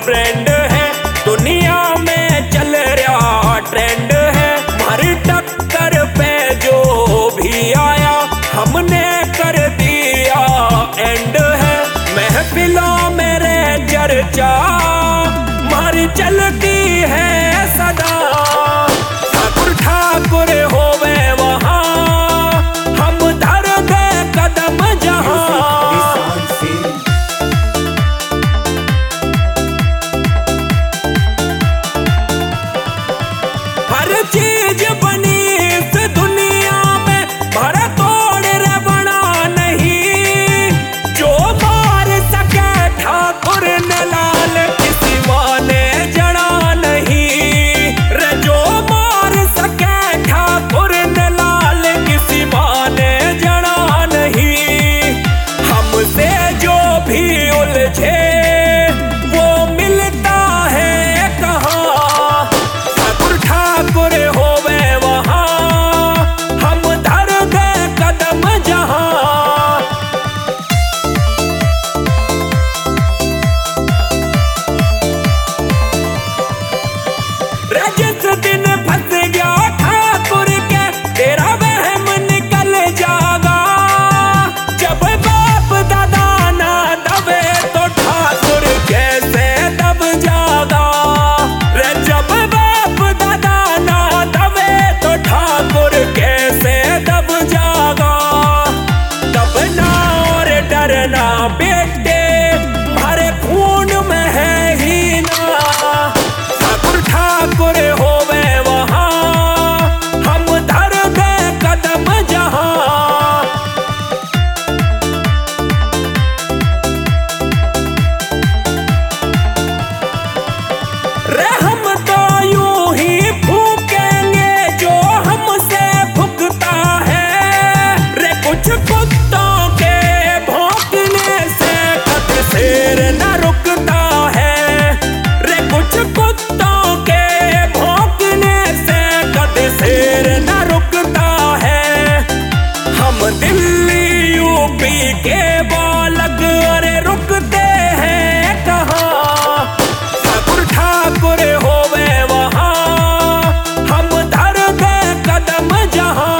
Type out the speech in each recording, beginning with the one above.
Friend है, दुनिया में चल रहा ट्रेंड है। हमारी टक्कर पे जो भी आया हमने कर दिया एंड है। महफिलों मेरे चर्चा मारी चलती है सदा। ठाकुर ठाकुर होवे वहाँ, हम धर दे कदम जहाँ। हर चीज बनी इस दुनिया में, भरा तोड़ रे बना नहीं। जो मार सके ठाकुर ने लाल, किसी वाले जड़ा नहीं रे। जो मार सके ठाकुर ने लाल, किसी वाले जड़ा नहीं। हमसे जो भी उलझे वो मिलता है कहाँ। ठाकुर ठाकुर होवे वहाँ, हम धर दे कदम जहाँ। जिस दिन फंस गया ठाकुर के, तेरा वहम निकल जागा। जब बाप दादा ना दबे तो ठाकुर कैसे दब जागा रे। जब बाप दादा ना दबे तो ठाकुर कैसे दब जागा। दबना और डरना बेटे हमारे खून में है ही ना। ठाकुर ठाकुर होवे वहाँ, हम धर दे कदम जहाँ। रे हम तो यूं ही फूकेंगे जो हमसे फूकता है रे। कुछ कुत्तों के भौंकने से कद शेर न रुकता है रे। कुछ कुत्तों के भौंकने से कद शेर न रुकता है। हम दिल्ली यूपी के बालक अरे रुकते हैं कहाँ। ठाकुर ठाकुर होवे वहाँ, हम धर दे कदम जहाँ।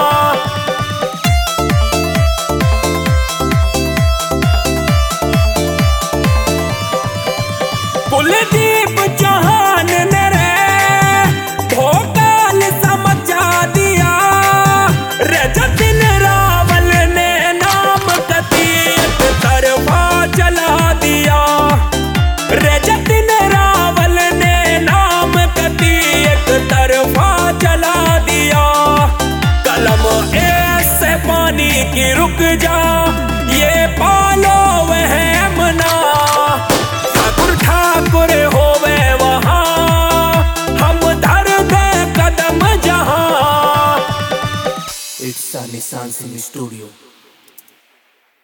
कुलदीप चौहान ने रे भोकाल समझा दिया रे। जतिन रावल ने नाम कती एक तरफा चला दिया रे। जतिन रावल ने नाम कती एक तरफा चला दिया। कलम ऐसे पानी की रुक जा, ये पालो वह मना। ठाकुर ठाकुर होवे वहाँ, हम धर दे कदम जहाँ। It's Sunny Sun Singh Studio.